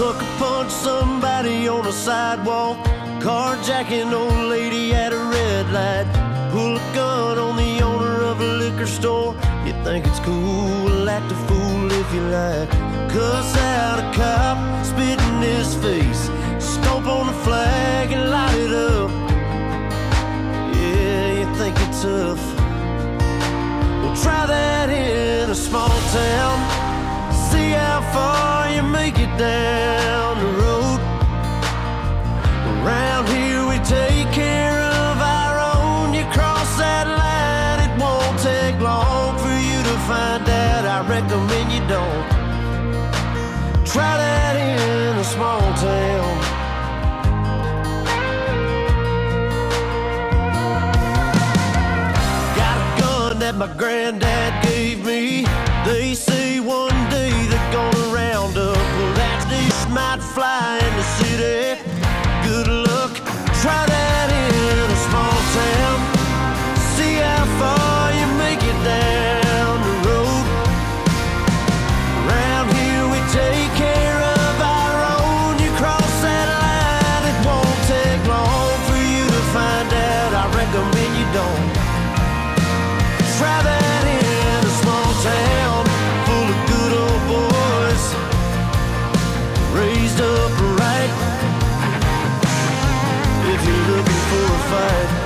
Sucker punch somebody on the sidewalk, carjacking old lady at a red light, pull a gun on the owner of a liquor store. You think it's cool, act a fool if you like. Cuss out a cop, spit in his face, stomp on the flag and light it up. Yeah, you think you're tough? Well, try that in a small town. See how far you make it down the road. Around here we take care of our own. You cross that line, it won't take long for you to find out. I recommend you don't. Try that in a small town. Got a gun that my granddad gave me. They say one day they're gonna round up. Well, that dish might fly in the city. Good luck, try that in a small town. See how far you make it down the road. Around here we take care of our own. You cross that line, it won't take long for you to find out. I recommend you don't. Try that in a small town full of good old boys, raised up right. If you're looking for a fight,